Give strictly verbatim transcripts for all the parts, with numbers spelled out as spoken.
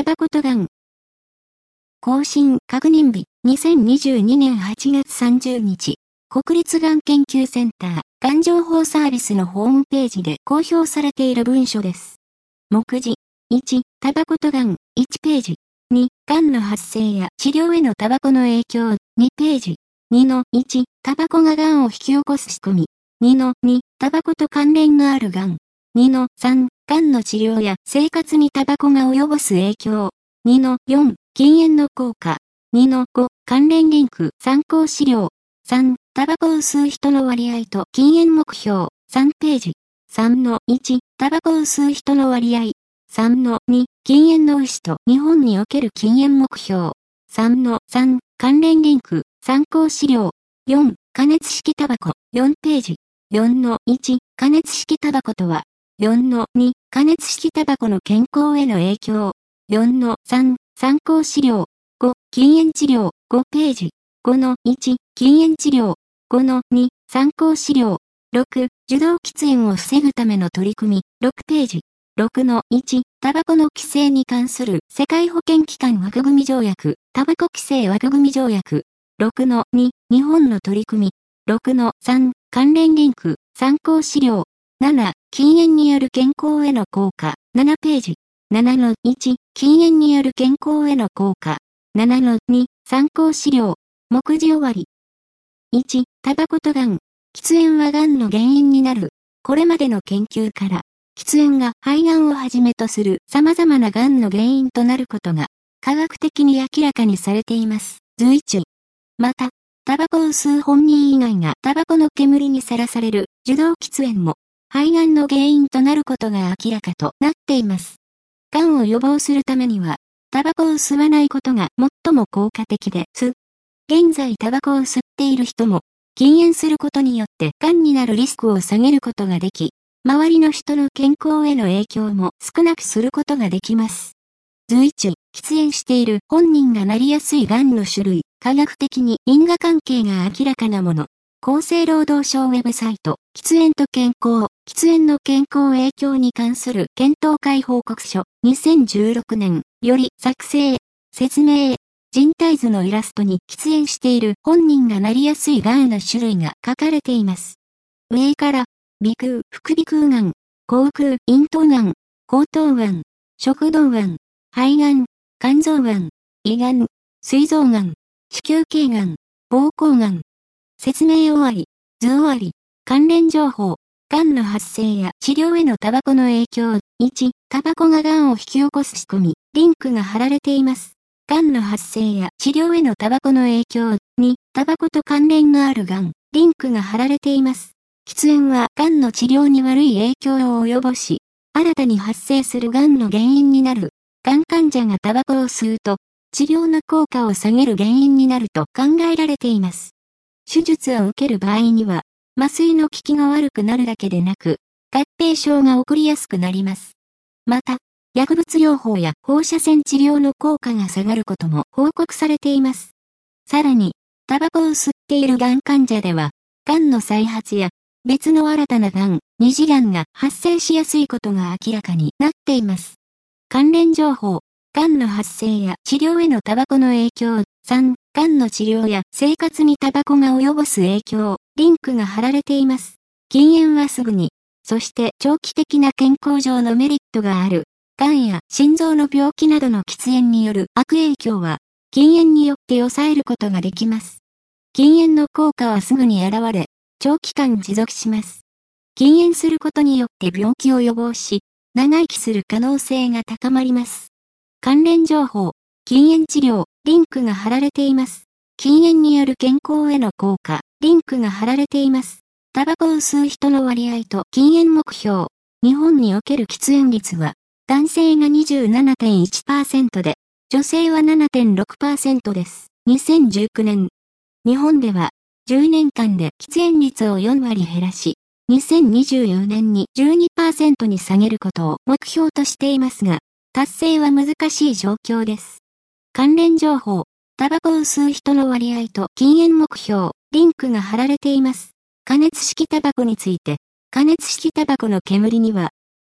タバコとがん。更新確認日、にせんにじゅうにねんはちがつさんじゅうにち、国立がん研究センター、がん情報サービスのホームページで公表されている文書です。目次、いち、タバコとがん、いちページ。に、がんの発生や治療へのタバコの影響、にページ。にのいち、タバコががんを引き起こす仕組み。にのに、タバコと関連のあるがん。にのさん、がんの治療や生活にタバコが及ぼす影響。にのよん、禁煙の効果。にのご、関連リンク、参考資料。さん、タバコを吸う人の割合と禁煙目標。さんページ。さんのいち、タバコを吸う人の割合。さんのに、禁煙の牛と日本における禁煙目標。さんのさん、関連リンク、参考資料。よん、加熱式タバコ。よんページ。よんのいち、加熱式タバコとは。よんのに、加熱式タバコの健康への影響。よんのさん、参考資料。ご、禁煙治療。ごページ。ごのいち、禁煙治療。ごのに、参考資料。ろく、受動喫煙を防ぐための取り組み。ろくページ。ろくのいち、タバコの規制に関する世界保健機関枠組条約、タバコ規制枠組条約。ろくのに、日本の取り組み。ろくのさん、関連リンク、参考資料。なな、禁煙による健康への効果。ななページ。ななのいち、禁煙による健康への効果。ななのに、参考資料。目次終わり。いち、タバコとがん。喫煙はがんの原因になる。これまでの研究から、喫煙が肺がんをはじめとする様々ながんの原因となることが、科学的に明らかにされています。随中。また、タバコを吸う本人以外がタバコの煙にさらされる受動喫煙も、肺がんの原因となることが明らかとなっています。がんを予防するためには、タバコを吸わないことが最も効果的です。現在タバコを吸っている人も、禁煙することによってがんになるリスクを下げることができ、周りの人の健康への影響も少なくすることができます。随中、喫煙している本人がなりやすいがんの種類、科学的に因果関係が明らかなもの。厚生労働省ウェブサイト、喫煙と健康、喫煙の健康影響に関する検討会報告書、にせんじゅうろくねんより作成、説明、人体図のイラストに喫煙している本人がなりやすいがんの種類が書かれています。上から、鼻腔、副鼻腔がん、口腔、咽頭がん、喉頭がん、食道がん、肺がん、肝臓がん、胃がん、膵臓がん、子宮頸がん、膀胱がん。説明終わり、図終わり、関連情報、がんの発生や治療へのタバコの影響。いち、タバコががんを引き起こす仕組み、リンクが貼られています。がんの発生や治療へのタバコの影響。に、タバコと関連のあるがん、リンクが貼られています。喫煙はがんの治療に悪い影響を及ぼし、新たに発生するがんの原因になる。がん患者がタバコを吸うと、治療の効果を下げる原因になると考えられています。手術を受ける場合には、麻酔の効きが悪くなるだけでなく、合併症が起こりやすくなります。また、薬物療法や放射線治療の効果が下がることも報告されています。さらに、タバコを吸っているがん患者では、がんの再発や別の新たながん、二次がんが発生しやすいことが明らかになっています。関連情報、がんの発生や治療へのタバコの影響。さん、がんの治療や生活にタバコが及ぼす影響。リンクが貼られています。禁煙はすぐに、そして長期的な健康上のメリットがある。がんや心臓の病気などの喫煙による悪影響は、禁煙によって抑えることができます。禁煙の効果はすぐに現れ、長期間持続します。禁煙することによって病気を予防し、長生きする可能性が高まります。関連情報、禁煙治療、リンクが貼られています。禁煙による健康への効果、リンクが貼られています。タバコを吸う人の割合と禁煙目標。日本における喫煙率は、男性が にじゅうななてんいちパーセント で、女性は ななてんろくパーセント です。にせんじゅうきゅうねん。日本では、じゅうねんかんで喫煙率をよんわり減らし、にせんにじゅうよねんに じゅうにパーセント に下げることを目標としていますが、達成は難しい状況です。関連情報、タバコを吸う人の割合と禁煙目標、リンクが貼られています。加熱式タバコについて、加熱式タバコの煙には、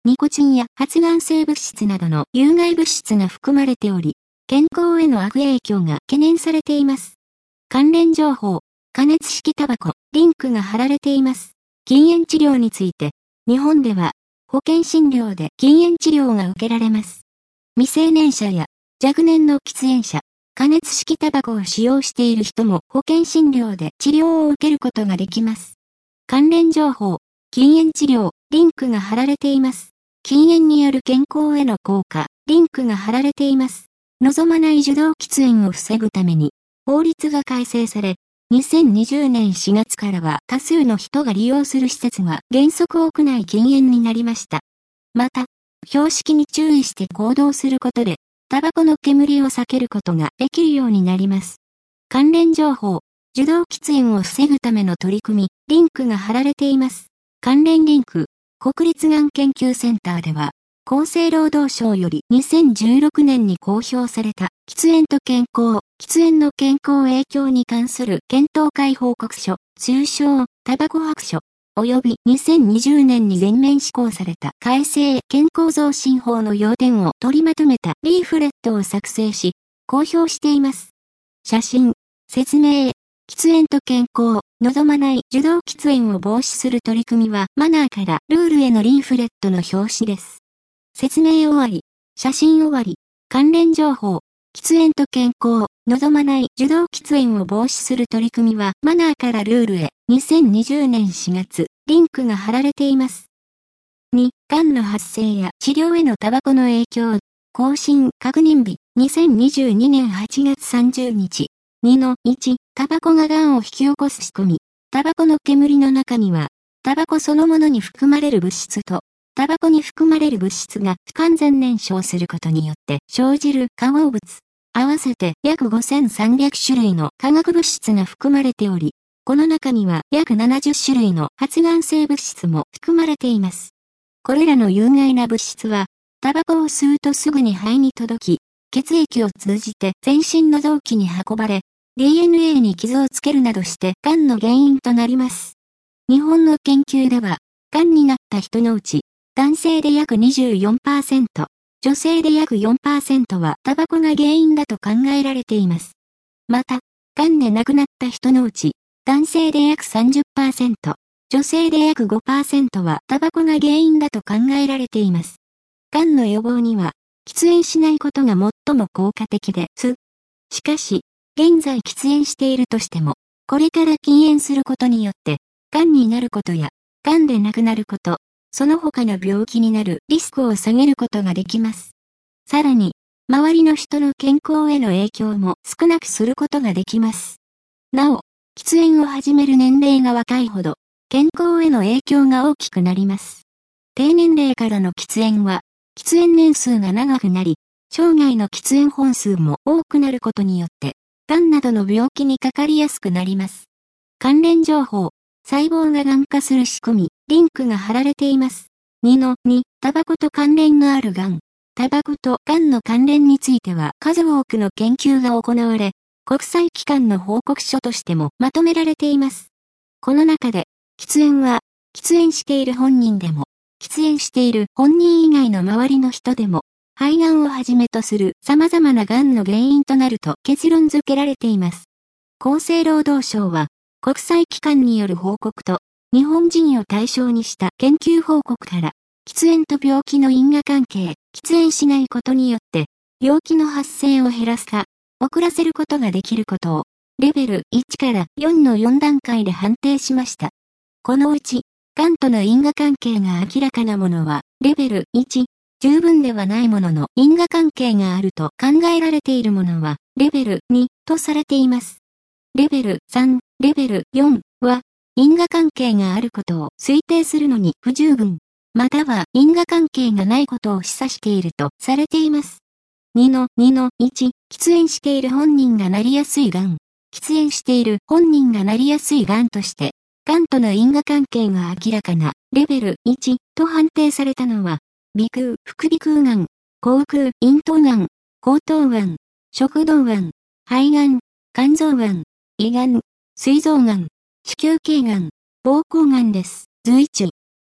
ニコチンや発がん性物質などの有害物質が含まれており、健康への悪影響が懸念されています。関連情報、加熱式タバコ、リンクが貼られています。禁煙治療について、日本では保険診療で禁煙治療が受けられます。未成年者や若年の喫煙者、加熱式タバコを使用している人も保険診療で治療を受けることができます。関連情報、禁煙治療、リンクが貼られています。禁煙による健康への効果、リンクが貼られています。望まない受動喫煙を防ぐために、法律が改正され、にせんにじゅうねんしがつからは多数の人が利用する施設が原則屋内禁煙になりました。また、標識に注意して行動することで、タバコの煙を避けることができるようになります。関連情報、受動喫煙を防ぐための取り組み、リンクが貼られています。関連リンク、国立がん研究センターでは、厚生労働省よりにせんじゅうろくねんに公表された喫煙と健康、喫煙の健康影響に関する検討会報告書、通称、タバコ白書、及びにせんにじゅうねんに全面施行された改正健康増進法の要点を取りまとめたリーフレットを作成し、公表しています。写真、説明、喫煙と健康、望まない受動喫煙を防止する取り組みはマナーからルールへのリーフレットの表紙です。説明終わり、写真終わり、関連情報、喫煙と健康、望まない受動喫煙を防止する取り組みはマナーからルールへ、にせんにじゅうねんしがつ、リンクが貼られています。に、がんの発生や治療へのタバコの影響、更新確認日、にせんにじゅうにねんはちがつさんじゅうにち。にのいち、タバコががんを引き起こす仕組み。タバコの煙の中には、タバコそのものに含まれる物質と、タバコに含まれる物質が不完全燃焼することによって生じる化合物、合わせて約ごせんさんびゃくしゅるいの化学物質が含まれており、この中には約ななじゅっしゅるいの発がん性物質も含まれています。これらの有害な物質は、タバコを吸うとすぐに肺に届き、血液を通じて全身の臓器に運ばれ、ディーエヌエー に傷をつけるなどしてがんの原因となります。日本の研究では、がんになった人のうち、男性で約 にじゅうよんパーセント、女性で約 よんパーセント はタバコが原因だと考えられています。また、がんで亡くなった人のうち、男性で約 さんじゅっパーセント、女性で約 ごパーセント はタバコが原因だと考えられています。がんの予防には、喫煙しないことが最も効果的です。しかし、現在喫煙しているとしても、これから禁煙することによって、がんになることや、がんで亡くなること、その他の病気になるリスクを下げることができます。さらに、周りの人の健康への影響も少なくすることができます。なお、喫煙を始める年齢が若いほど、健康への影響が大きくなります。低年齢からの喫煙は、喫煙年数が長くなり、生涯の喫煙本数も多くなることによって、がんなどの病気にかかりやすくなります。関連情報、細胞ががん化する仕組み、リンクが貼られています。にのに、タバコと関連があるがん。タバコとがんの関連については数多くの研究が行われ、国際機関の報告書としてもまとめられています。この中で、喫煙は、喫煙している本人でも、喫煙している本人以外の周りの人でも、肺がんをはじめとする様々ながんの原因となると結論付けられています。厚生労働省は、国際機関による報告と、日本人を対象にした研究報告から、喫煙と病気の因果関係、喫煙しないことによって、病気の発生を減らすか、遅らせることができることを、レベルいちからよんのよんだんかいで判定しました。このうち、がんとの因果関係が明らかなものは、レベルいち、十分ではないものの因果関係があると考えられているものは、レベルにとされています。レベルさん、レベルよんは、因果関係があることを推定するのに不十分、または因果関係がないことを示唆しているとされています。にのにのいち、喫煙している本人がなりやすいがん。喫煙している本人がなりやすいがんとして、がんとの因果関係が明らかなレベルいちと判定されたのは、鼻腔、副鼻腔がん、口腔、咽頭がん、喉頭がん、食道がん、肺がん、肝臓がん、胃がん、膵臓がん、子宮頸がん、膀胱がんです。随中。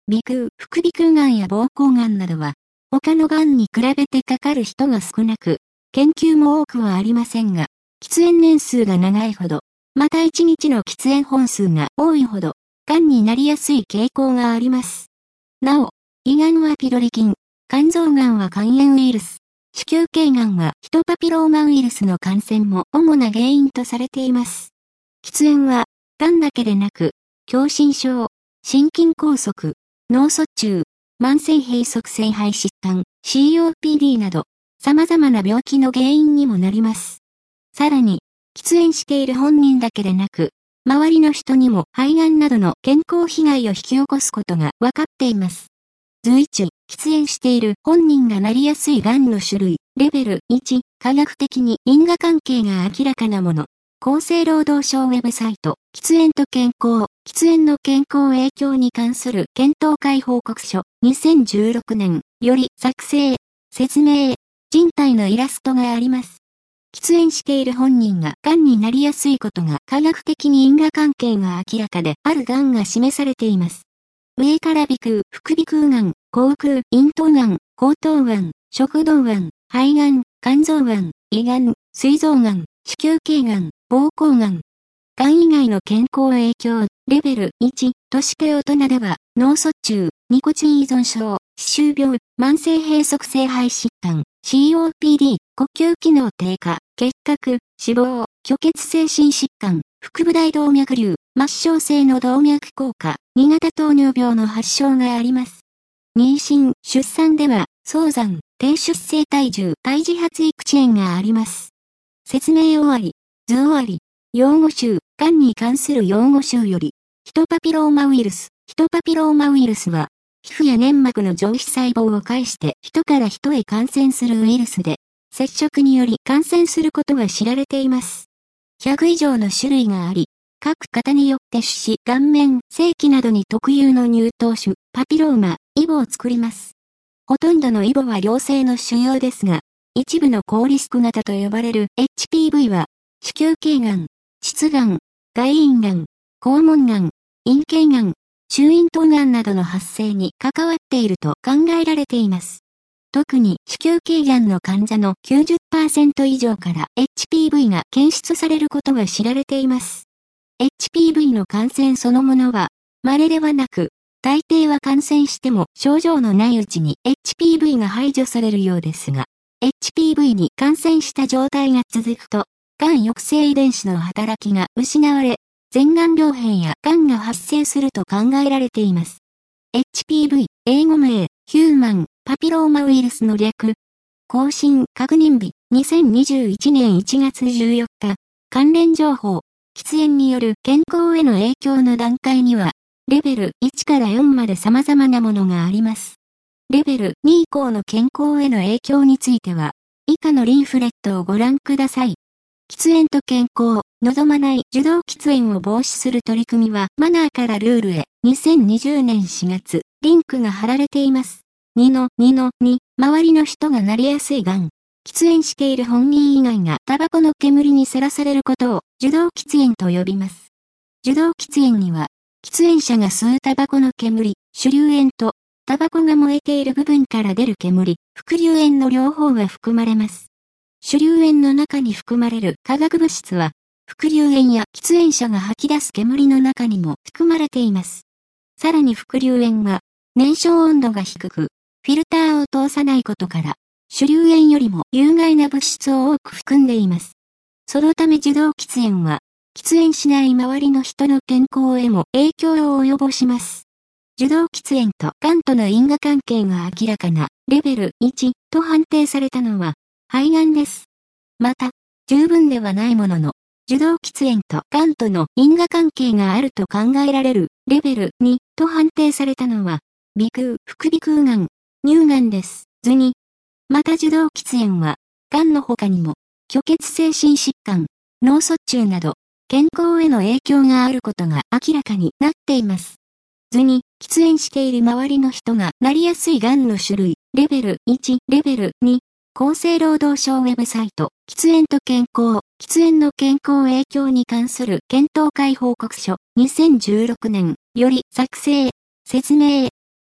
鼻腔、副鼻腔がんや膀胱がんなどは、他のがんに比べてかかる人が少なく、研究も多くはありませんが、喫煙年数が長いほど、またいちにちの喫煙本数が多いほど、がんになりやすい傾向があります。なお、胃がんはピロリ菌、肝臓がんは肝炎ウイルス、子宮頸がんはヒトパピローマウイルスの感染も主な原因とされています。喫煙は、がんだけでなく、狭心症、心筋梗塞、脳卒中、慢性閉塞性肺疾患、シーオーピーディー など、様々な病気の原因にもなります。さらに、喫煙している本人だけでなく、周りの人にも肺がんなどの健康被害を引き起こすことが分かっています。随一、喫煙している本人がなりやすいがんの種類、レベルいち、科学的に因果関係が明らかなもの。厚生労働省ウェブサイト、喫煙と健康、喫煙の健康影響に関する検討会報告書、にせんじゅうろくねんより作成、説明、人体のイラストがあります。喫煙している本人ががんになりやすいことが科学的に因果関係が明らかであるがんが示されています。上から鼻腔、副鼻腔がん、口腔、咽頭がん、喉頭がん、食道がん、肺がん、肝臓がん、胃がん、膵臓がん、子宮頸がん、膀胱がん。がん以外の健康影響、レベルいちとして大人では、脳卒中、ニコチン依存症、歯周病、慢性閉塞性肺疾患、シーオーピーディー、呼吸機能低下、結核、死亡、虚血性心疾患、腹部大動脈瘤、末梢性の動脈硬化、に型糖尿病の発症があります。妊娠、出産では、早産、低出生体重、胎児発育遅延があります。説明終わり。図終わり。用語集、がんに関する用語集より、ヒトパピローマウイルス。ヒトパピローマウイルスは、皮膚や粘膜の上皮細胞を介して人から人へ感染するウイルスで、接触により感染することが知られています。ひゃく以上の種類があり、各型によって種子、顔面、性器などに特有の乳頭種、パピローマ、イボを作ります。ほとんどのイボは良性の腫瘍ですが、一部の高リスク型と呼ばれる エイチピーブイ は、子宮頸がん、膣がん、外陰がん、肛門がん、陰茎がん、中咽頭がんなどの発生に関わっていると考えられています。特に子宮頸がんの患者の きゅうじゅっパーセント 以上から エイチピーブイ が検出されることが知られています。エイチピーブイ の感染そのものは、稀ではなく、大抵は感染しても症状のないうちに エイチピーブイ が排除されるようですが、エイチピーブイ に感染した状態が続くと、がん抑制遺伝子の働きが失われ、前がん病変やがんが発生すると考えられています。エイチピーブイ、英語名、ヒューマン、パピローマウイルスの略。更新、確認日、にせんにじゅういちねんいちがつじゅうよっか。関連情報、喫煙による健康への影響の段階には、レベルいちからよんまで様々なものがあります。レベルに以降の健康への影響については、以下のリンフレットをご覧ください。喫煙と健康、望まない受動喫煙を防止する取り組みはマナーからルールへにせんにじゅうねんしがつ、リンクが貼られています。にのにのに、周りの人がなりやすいがん。喫煙している本人以外がタバコの煙にさらされることを受動喫煙と呼びます。受動喫煙には、喫煙者が吸うタバコの煙、主流煙と、タバコが燃えている部分から出る煙、副流煙の両方が含まれます。主流煙の中に含まれる化学物質は、副流煙や喫煙者が吐き出す煙の中にも含まれています。さらに副流煙は、燃焼温度が低く、フィルターを通さないことから、主流煙よりも有害な物質を多く含んでいます。そのため受動喫煙は、喫煙しない周りの人の健康へも影響を及ぼします。受動喫煙とがんとの因果関係が明らかなレベルいちと判定されたのは、肺がんです。また、十分ではないものの、受動喫煙とがんとの因果関係があると考えられるレベルにと判定されたのは、鼻腔、副鼻腔がん、乳がんです。図に。また受動喫煙は、がんの他にも、虚血性心疾患、脳卒中など、健康への影響があることが明らかになっています。図に、喫煙している周りの人がなりやすいがんの種類、レベルいち、レベルに、厚生労働省ウェブサイト、喫煙と健康、喫煙の健康影響に関する検討会報告書、にせんじゅうろくねんより作成、説明、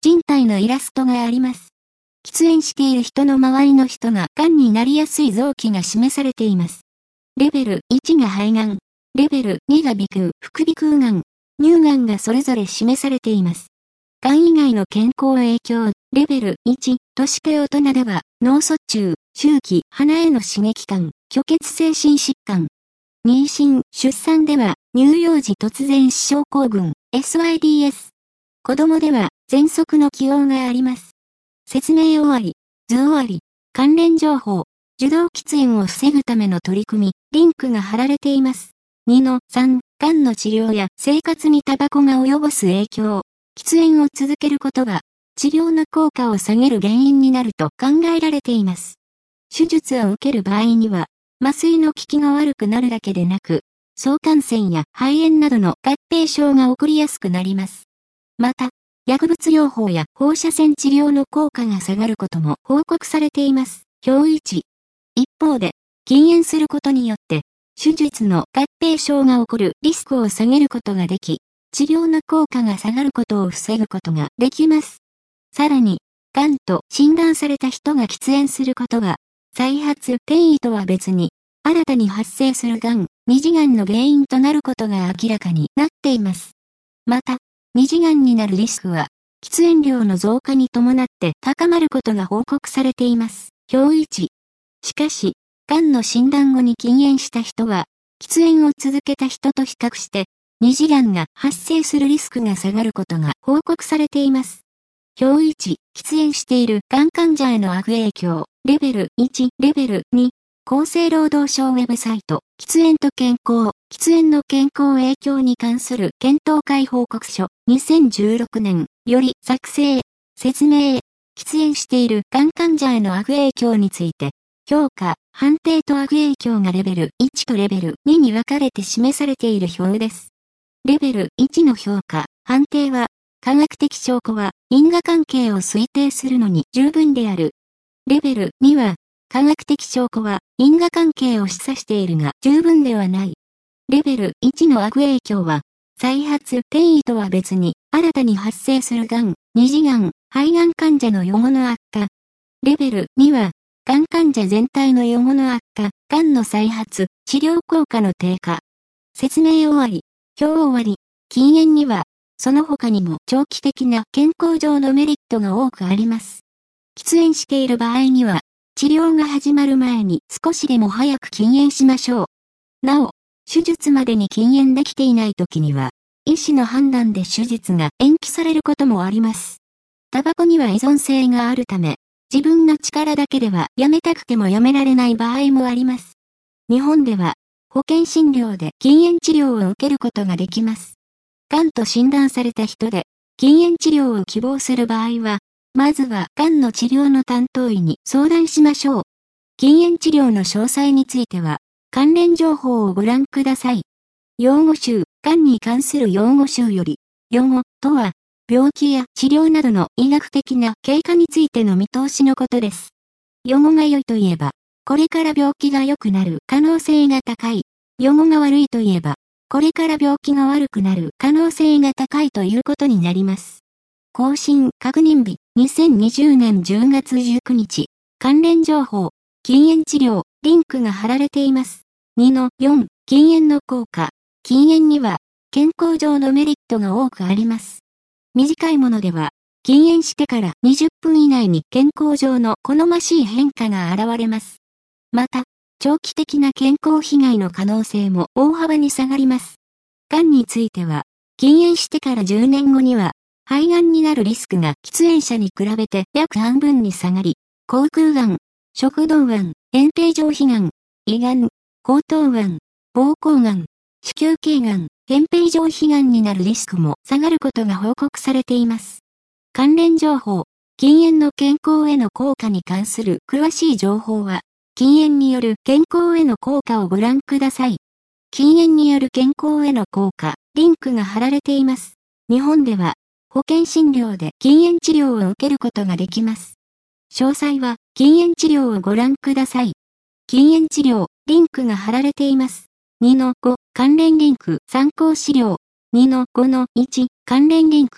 人体のイラストがあります。喫煙している人の周りの人が癌になりやすい臓器が示されています。レベルいちが肺がん、レベルにが鼻腔、副鼻腔がん、乳がんがそれぞれ示されています。がん以外の健康影響、レベルいち、年系大人では、脳卒中、周期、鼻への刺激感、虚血性心疾患。妊娠、出産では、乳幼児突然死症候群、エスワイディーエス。子供では、喘息の起用があります。説明終わり、図終わり、関連情報、受動喫煙を防ぐための取り組み、リンクが貼られています。にのさん、がんの治療や生活にタバコが及ぼす影響。喫煙を続けることが、治療の効果を下げる原因になると考えられています。手術を受ける場合には、麻酔の効きが悪くなるだけでなく、総感染や肺炎などの合併症が起こりやすくなります。また、薬物療法や放射線治療の効果が下がることも報告されています。表いち。一方で、禁煙することによって、手術の合併症が起こるリスクを下げることができ、治療の効果が下がることを防ぐことができます。さらに、がんと診断された人が喫煙することは、再発転移とは別に、新たに発生するがん、二次がんの原因となることが明らかになっています。また、二次がんになるリスクは、喫煙量の増加に伴って高まることが報告されています。表いち。しかし、がんの診断後に禁煙した人は、喫煙を続けた人と比較して、二次がんが発生するリスクが下がることが報告されています。表いち、喫煙しているがん患者への悪影響。レベルいち、レベルに、厚生労働省ウェブサイト、喫煙と健康、喫煙の健康影響に関する検討会報告書、にせんじゅうろくねんより作成、説明、喫煙しているがん患者への悪影響について、評価、判定と悪影響がレベルいちとレベルにに分かれて示されている表です。レベルいちの評価、判定は、科学的証拠は因果関係を推定するのに十分である。レベルには、科学的証拠は因果関係を示唆しているが十分ではない。レベルいちの悪影響は、再発転移とは別に新たに発生するがん、二次がん、肺がん患者の予後の悪化。レベルには、がん患者全体の予後の悪化、がんの再発、治療効果の低下。説明終わり、表終わり、禁煙には、その他にも長期的な健康上のメリットが多くあります。喫煙している場合には、治療が始まる前に少しでも早く禁煙しましょう。なお、手術までに禁煙できていない時には、医師の判断で手術が延期されることもあります。タバコには依存性があるため、自分の力だけではやめたくてもやめられない場合もあります。日本では、保険診療で禁煙治療を受けることができます。がんと診断された人で、禁煙治療を希望する場合は、まずは、がんの治療の担当医に相談しましょう。禁煙治療の詳細については、関連情報をご覧ください。用語集、がんに関する用語集より、予後とは、病気や治療などの医学的な経過についての見通しのことです。予後が良いといえば、これから病気が良くなる可能性が高い。予後が悪いといえば、これから病気が悪くなる可能性が高いということになります。更新確認日、にせんにじゅうねんじゅうがつじゅうくにち。関連情報、禁煙治療、リンクが貼られています。にのよん、禁煙の効果。禁煙には、健康上のメリットが多くあります。短いものでは、禁煙してからにじゅっぷん以内に健康上の好ましい変化が現れます。また、長期的な健康被害の可能性も大幅に下がります。がんについては、禁煙してからじゅうねんごには、肺がんになるリスクが喫煙者に比べて約半分に下がり、口腔がん、食道がん、扁平上皮がん、胃がん、喉頭がん、膀胱がん、子宮頸がん、扁平上皮がんになるリスクも下がることが報告されています。関連情報、禁煙の健康への効果に関する詳しい情報は、禁煙による健康への効果をご覧ください。禁煙による健康への効果、リンクが貼られています。日本では、保険診療で禁煙治療を受けることができます。詳細は禁煙治療をご覧ください。禁煙治療、リンクが貼られています。にのご、関連リンク、参考資料。にのごのいち、関連リンク。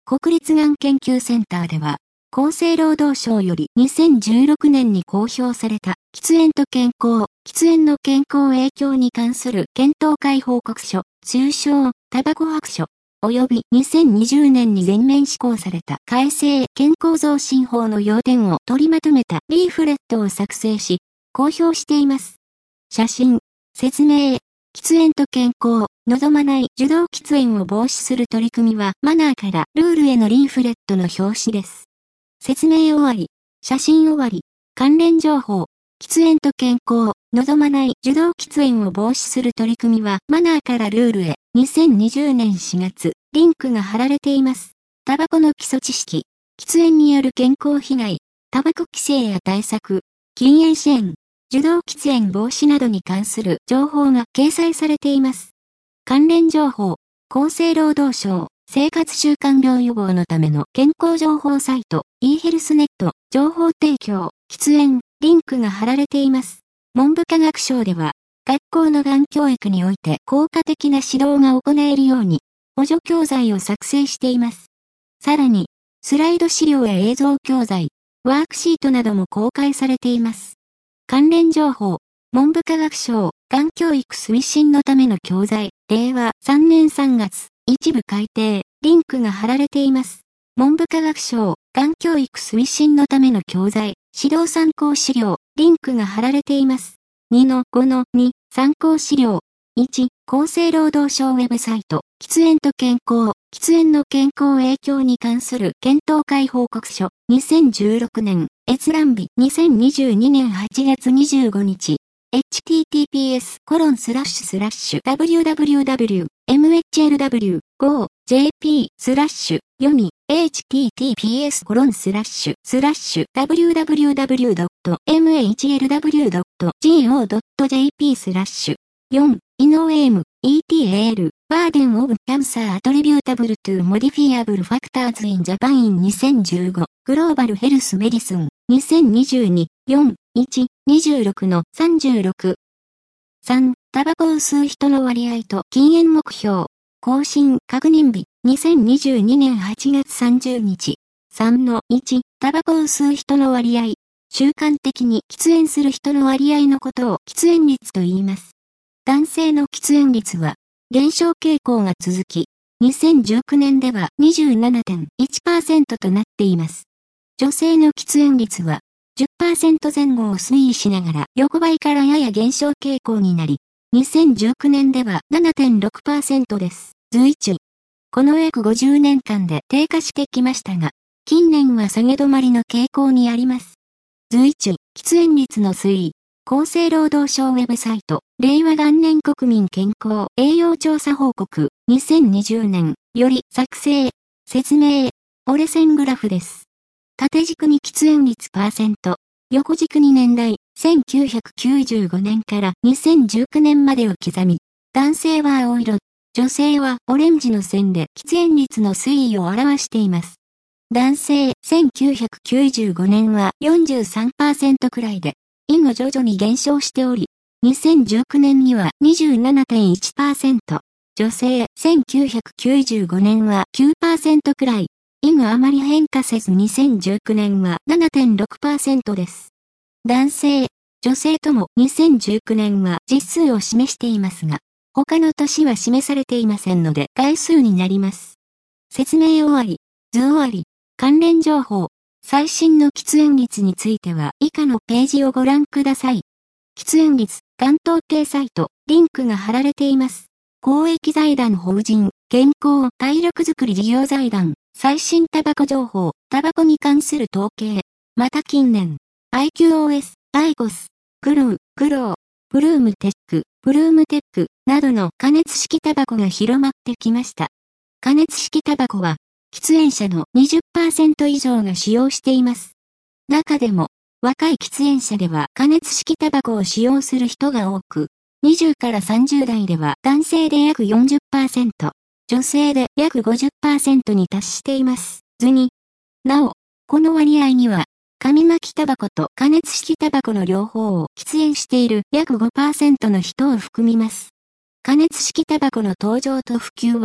国立がん研究センターでは、厚生労働省よりにせんじゅうろくねんに公表された喫煙と健康、喫煙の健康影響に関する検討会報告書、通称、タバコ白書、及びにせんにじゅうねんに全面施行された改正健康増進法の要点を取りまとめたリーフレットを作成し、公表しています。写真、説明、喫煙と健康、望まない受動喫煙を防止する取り組みはマナーからルールへのリーフレットの表紙です。説明終わり、写真終わり、関連情報、喫煙と健康、望まない受動喫煙を防止する取り組みはマナーからルールへ、にせんにじゅうねんしがつ、リンクが貼られています。タバコの基礎知識、喫煙による健康被害、タバコ規制や対策、禁煙支援、受動喫煙防止などに関する情報が掲載されています。関連情報、厚生労働省、生活習慣病予防のための健康情報サイト、e ヘルスネット、情報提供、喫煙、リンクが貼られています。文部科学省では、学校のがん教育において効果的な指導が行えるように、補助教材を作成しています。さらに、スライド資料や映像教材、ワークシートなども公開されています。関連情報、文部科学省、がん教育推進のための教材、れいわさんねんさんがつ、一部改訂、リンクが貼られています。文部科学省、がん教育推進のための教材、指導参考資料、リンクが貼られています。にのごのに、参考資料。いち、厚生労働省ウェブサイト、喫煙と健康、喫煙の健康影響に関する検討会報告書、にせんじゅうろくねん、閲覧日、にせんにじゅうにねんはちがつにじゅうごにち。エイチティーティーピーエスコロンスラッシュスラッシュダブリューダブリューダブリューエムエイチエルダブリューゴージェーピースラッシュ読み エイチティーティーピーエスコロンスラッシュスラッシュダブリューダブリューダブリュードットエムエイチエルダブリュードットジーオードットジェーピースラッシュよんイノエーム イーティーエール Burden of Cancer Attributable to Modifiable Factors in Japan in にせんじゅうご Global Health Medicine にせんにじゅうに よん いち にじゅうろくのさんじゅうろく。さん、タバコを吸う人の割合と禁煙目標。更新確認日、にせんにじゅうにねんはちがつさんじゅうにち。さんのいち、タバコを吸う人の割合。習慣的に喫煙する人の割合のことを喫煙率と言います。男性の喫煙率は減少傾向が続き、にせんじゅうきゅうねんでは にじゅうななてんいちパーセント となっています。女性の喫煙率はじゅっパーセント 前後を推移しながら横ばいからやや減少傾向になり、にせんじゅうきゅうねんでは ななてんろくパーセント です。随中。この約ごじゅうねんかんで低下してきましたが、近年は下げ止まりの傾向にあります。随中、喫煙率の推移。厚生労働省ウェブサイト、令和元年国民健康栄養調査報告にせんにじゅうねんより作成、説明、折れ線グラフです。縦軸に喫煙率パーセント、横軸に年代、せんきゅうひゃくきゅうじゅうごねんからにせんじゅうきゅうねんまでを刻み、男性は青色、女性はオレンジの線で喫煙率の推移を表しています。男性せんきゅうひゃくきゅうじゅうごねんは よんじゅうさんパーセント くらいで、以後徐々に減少しており、にせんじゅうきゅうねんには にじゅうななてんいちパーセント、女性せんきゅうひゃくきゅうじゅうごねんは きゅうパーセント くらい、以後あまり変化せずにせんじゅうきゅうねんは ななてんろくパーセント です。男性、女性ともにせんじゅうきゅうねんは実数を示していますが、他の年は示されていませんので概数になります。説明終わり、図終わり、関連情報、最新の喫煙率については以下のページをご覧ください。喫煙率、がん統計サイト、リンクが貼られています。公益財団法人、健康体力づくり事業財団、最新タバコ情報、タバコに関する統計、また近年、アイキューオーエス、アイコス、グルー、グロー、プルームテック、プルームテックなどの加熱式タバコが広まってきました。加熱式タバコは、喫煙者の にじゅっパーセント 以上が使用しています。中でも、若い喫煙者では加熱式タバコを使用する人が多く、にじゅうからさんじゅうだいでは男性で約 よんじゅっパーセント、女性で約 ごじゅっパーセント に達しています。図に。なお、この割合には、紙巻きタバコと加熱式タバコの両方を喫煙している約 ごパーセント の人を含みます。加熱式タバコの登場と普及は、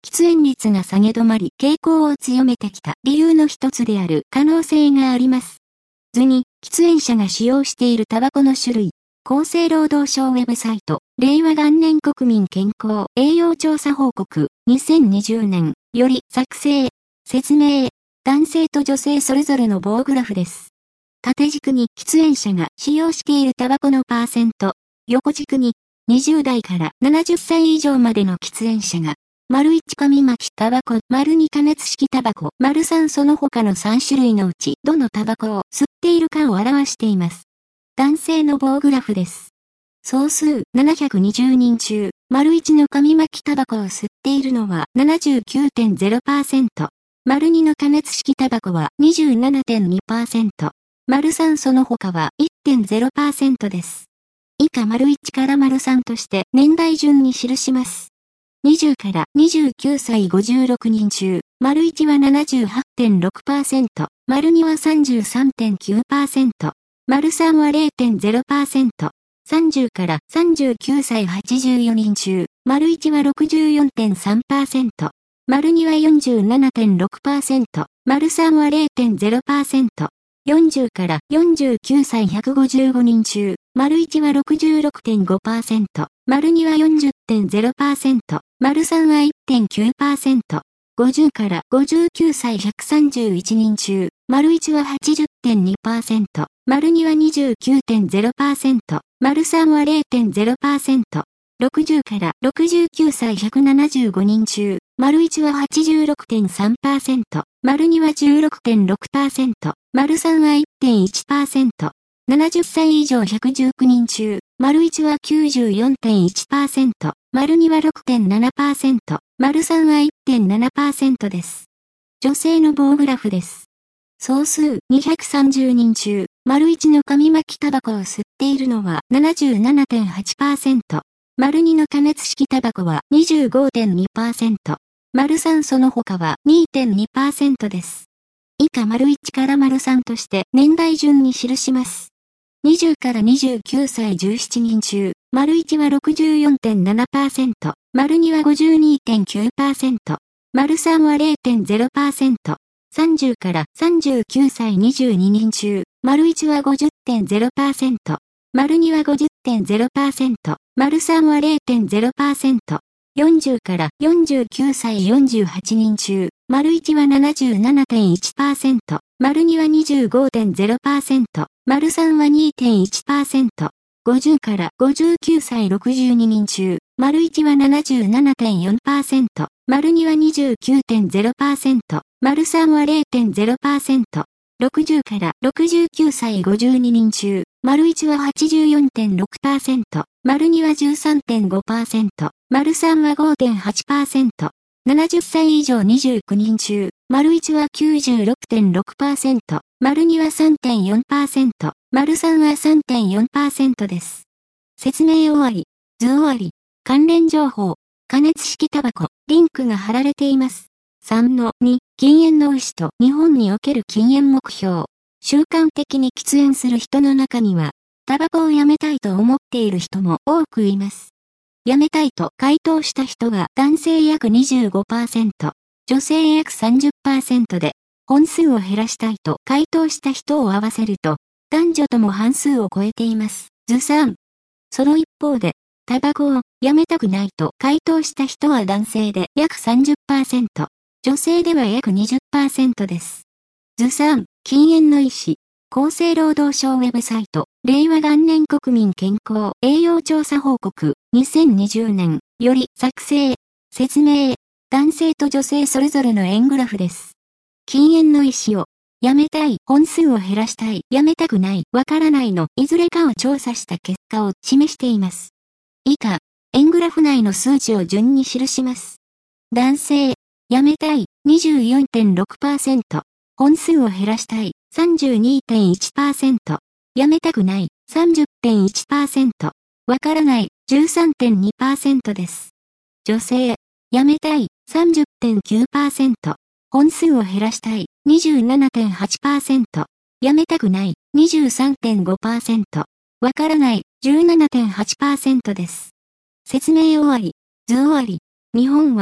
喫煙率が下げ止まり傾向を強めてきた理由の一つである可能性があります。図に、喫煙者が使用しているタバコの種類、厚生労働省ウェブサイト、令和元年国民健康栄養調査報告にせんにじゅうねんより作成、説明、男性と女性それぞれの棒グラフです。縦軸に喫煙者が使用しているタバコのパーセント、横軸ににじゅう代からななじゅっさい以上までの喫煙者が、丸いち紙巻きタバコ、丸に加熱式タバコ、丸さんその他のさん種類のうちどのタバコを吸っているかを表しています。男性の棒グラフです。総数ななひゃくにじゅうにん中、丸いちの紙巻きタバコを吸っているのは ななじゅうきゅうてんゼロパーセント、丸にの加熱式タバコは にじゅうななてんにパーセント、丸さんその他は いってんゼロパーセント です。以下丸いちから丸さんとして年代順に記します。にじゅうからにじゅうきゅうさいごじゅうろくにん中、丸いちは ななじゅうはちてんろくパーセント、丸には さんじゅうさんてんきゅうパーセント、丸さんは れいてんゼロパーセント、さんじゅうからさんじゅうきゅうさいはちじゅうよにん中、丸いちは ろくじゅうよんてんさんパーセント、丸には よんじゅうななてんろくパーセント、丸さんは れいてんゼロパーセント、よんじゅうからよんじゅうきゅうさいひゃくごじゅうごにん中、丸いちは ろくじゅうろくてんごパーセント、丸には よんじゅってんゼロパーセント、丸さんは いってんきゅうパーセント、ごじゅうからごじゅうきゅうさいひゃくさんじゅういちにん中、丸いちは はちじゅってんにパーセント、丸には にじゅうきゅうてんゼロパーセント、丸さんは れいてんゼロパーセント、ろくじゅうからろくじゅうきゅうさいひゃくななじゅうごにん中、丸いちは はちじゅうろくてんさんパーセント、丸には じゅうろくてんろくパーセント、丸さんは いってんいちパーセント、ななじゅっさい以上ひゃくじゅうきゅうにん中、丸いちは きゅうじゅうよんてんいちパーセント、丸には ろくてんななパーセント、丸さんは いってんななパーセント です。女性の棒グラフです。総数にひゃくさんじゅうにん中、丸いちの紙巻きタバコを吸っているのは ななじゅうななてんはちパーセント、丸にの加熱式タバコは にじゅうごてんにパーセント、丸さんその他は にてんにパーセント です。以下丸いちから丸さんとして年代順に記します。にじゅうからにじゅうきゅうさいじゅうななにん中、丸いちは ろくじゅうよんてんななパーセント、丸には ごじゅうにてんきゅうパーセント、丸さんは れいてんゼロパーセント、さんじゅうからさんじゅうきゅうさいにじゅうににん中、丸いちは ごじゅってんゼロパーセント、丸には ごじゅってんゼロパーセント、丸さんは れいてんゼロパーセント、よんじゅうからよんじゅうきゅうさいよんじゅうはちにん中、丸いちは ななじゅうななてんいちパーセント、丸には にじゅうごてんゼロパーセント、丸さんは にてんいちパーセント、ごじゅうからごじゅうきゅうさいろくじゅうににん中、丸いちは ななじゅうななてんよんパーセント、丸には にじゅうきゅうてんゼロパーセント、丸さんは れいてんゼロパーセント、ろくじゅうからろくじゅうきゅうさいごじゅうににん中、丸いちは はちじゅうよんてんろくパーセント、丸には じゅうさんてんごパーセント、丸さんは ごてんはちパーセント、ななじゅっさい以上にじゅうきゅうにん中、丸いちは きゅうじゅうろくてんろくパーセント、丸には さんてんよんパーセント、丸さんは さんてんよんパーセント です。説明終わり。図終わり。関連情報。加熱式タバコ。リンクが貼られています。さんのに、禁煙の意思と日本における禁煙目標。習慣的に喫煙する人の中には、タバコをやめたいと思っている人も多くいます。やめたいと回答した人は男性約 にじゅうごパーセント、女性約 さんじゅっパーセント で、本数を減らしたいと回答した人を合わせると、男女とも半数を超えています。図さん。その一方で、タバコをやめたくないと回答した人は男性で約 さんじゅっパーセント、女性では約 にじゅっパーセント です。図さん、禁煙の意思。厚生労働省ウェブサイト、令和元年国民健康栄養調査報告にせんにじゅうねんより作成、説明、男性と女性それぞれの円グラフです。禁煙の意思を、やめたい、本数を減らしたい、やめたくない、わからないのいずれかを調査した結果を示しています。以下、円グラフ内の数値を順に記します。男性、やめたい、にじゅうよんてんろくパーセント、本数を減らしたい、さんじゅうにてんいちパーセント、やめたくない、さんじゅってんいちパーセント、わからない、じゅうさんてんにパーセント です。女性、やめたい、さんじゅってんきゅうパーセント、本数を減らしたい、にじゅうななてんはちパーセント、やめたくない、にじゅうさんてんごパーセント、わからない、じゅうななてんはちパーセント です。説明終わり、図終わり。日本は、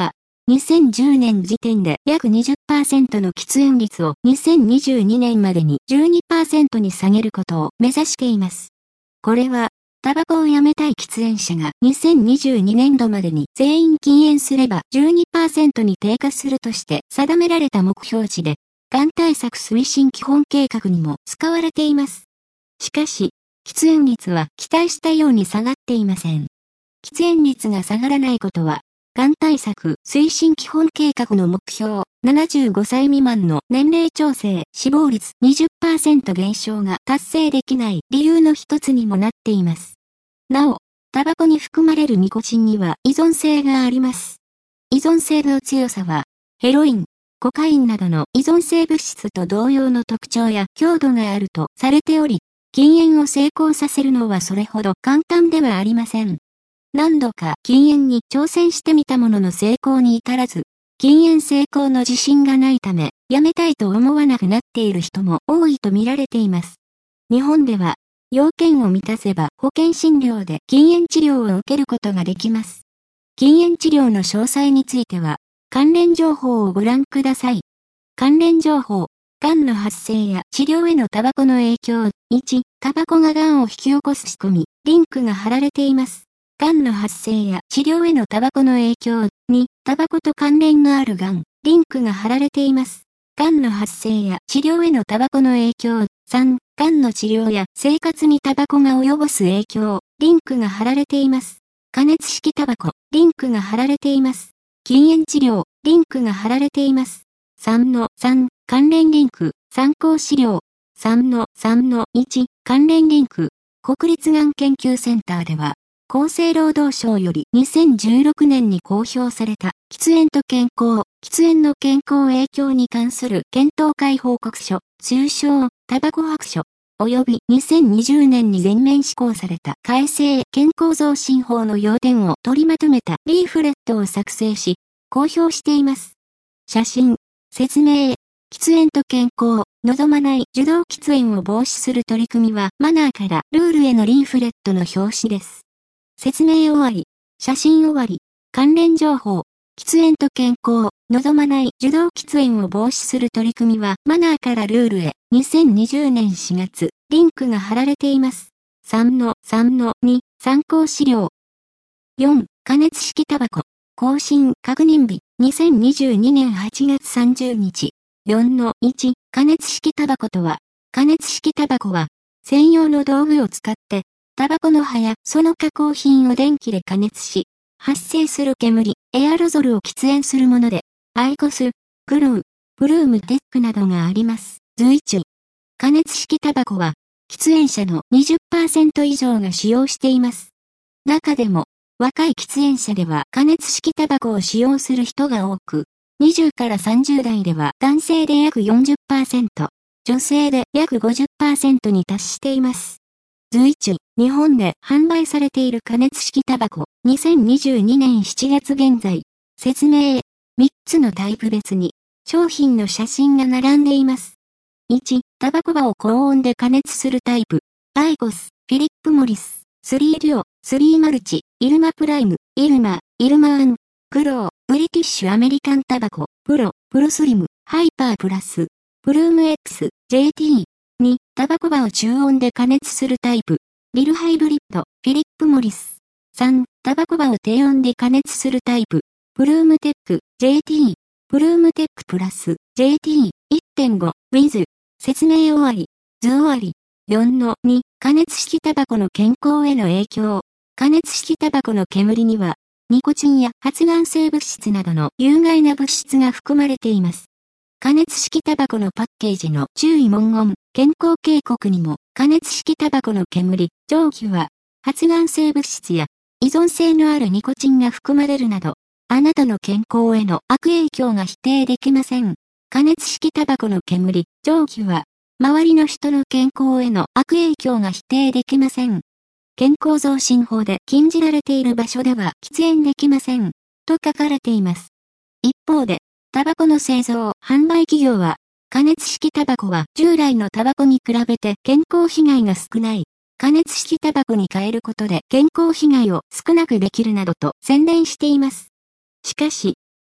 にせんじゅうねん時点で約 にじゅっパーセント の喫煙率をにせんにじゅうにねんまでに じゅうにパーセント に下げることを目指しています。これは、タバコをやめたい喫煙者がにせんにじゅうにねんどまでに全員禁煙すれば じゅうにパーセント に低下するとして定められた目標値で、がん対策推進基本計画にも使われています。しかし、喫煙率は期待したように下がっていません。喫煙率が下がらないことは、がん対策推進基本計画の目標、ななじゅうごさい未満の年齢調整死亡率 にじゅっパーセント 減少が達成できない理由の一つにもなっています。なお、タバコに含まれるニコチンには依存性があります。依存性の強さは、ヘロイン、コカインなどの依存性物質と同様の特徴や強度があるとされており、禁煙を成功させるのはそれほど簡単ではありません。何度か禁煙に挑戦してみたものの成功に至らず、禁煙成功の自信がないため、やめたいと思わなくなっている人も多いと見られています。日本では、要件を満たせば保険診療で禁煙治療を受けることができます。禁煙治療の詳細については、関連情報をご覧ください。関連情報、がんの発生や治療へのタバコの影響。いち、タバコががんを引き起こす仕組み、リンクが貼られています。がんの発生や治療へのタバコの影響。に、タバコと関連のあるがん、リンクが貼られています。がんの発生や治療へのタバコの影響。さん、がんの治療や生活にタバコが及ぼす影響、リンクが貼られています。加熱式タバコ、リンクが貼られています。禁煙治療、リンクが貼られています。さんのさん、関連リンク、参考資料。さんのさんのいち、関連リンク。国立がん研究センターでは、厚生労働省よりにせんじゅうろくねんに公表された喫煙と健康、喫煙の健康影響に関する検討会報告書、通称、タバコ白書、及びにせんにじゅうねんに全面施行された改正健康増進法の要点を取りまとめたリーフレットを作成し、公表しています。写真、説明、喫煙と健康、望まない受動喫煙を防止する取り組みはマナーからルールへのリーフレットの表紙です。説明終わり、写真終わり、関連情報、喫煙と健康、望まない受動喫煙を防止する取り組みはマナーからルールへ、にせんにじゅうねんしがつ、リンクが貼られています。さんのさんのに、参考資料。よん、加熱式タバコ、更新確認日、にせんにじゅうにねんはちがつさんじゅうにち。よんのいち、加熱式タバコとは、加熱式タバコは、専用の道具を使って、タバコの葉やその加工品を電気で加熱し、発生する煙、エアロゾルを喫煙するもので、アイコス、グロー、プルームテックなどがあります。随中。加熱式タバコは、喫煙者の にじゅっパーセント 以上が使用しています。中でも、若い喫煙者では加熱式タバコを使用する人が多く、にじゅうからさんじゅうだいでは男性で約 よんじゅっパーセント、女性で約 ごじゅっパーセント に達しています。随中、日本で販売されている加熱式タバコ、にせんにじゅうにねんしちがつ現在、説明、みっつのタイプ別に、商品の写真が並んでいます。いち、タバコ葉を高温で加熱するタイプ、アイコス、フィリップモリス、スリーデュオ、スリーマルチ、イルマプライム、イルマ、イルマーン、グロー、ブリティッシュアメリカンタバコ、プロ、プロスリム、ハイパープラス、プルーム X、ジェーティー。に、タバコ葉を中温で加熱するタイプ。リルハイブリッド、フィリップモリス。さん、タバコ葉を低温で加熱するタイプ。プルームテック、ジェーティー。プルームテックプラス、ジェーティー。いってんご、ウィズ。説明終わり。図終わり。よんのに、加熱式タバコの健康への影響。加熱式タバコの煙には、ニコチンや発がん性物質などの有害な物質が含まれています。加熱式タバコのパッケージの注意文言、健康警告にも、加熱式タバコの煙、蒸気は、発がん性物質や依存性のあるニコチンが含まれるなど、あなたの健康への悪影響が否定できません。加熱式タバコの煙、蒸気は、周りの人の健康への悪影響が否定できません。健康増進法で禁じられている場所では喫煙できません。と書かれています。一方で、タバコの製造・販売企業は、加熱式タバコは従来のタバコに比べて健康被害が少ない。加熱式タバコに変えることで健康被害を少なくできるなどと宣伝しています。しかし、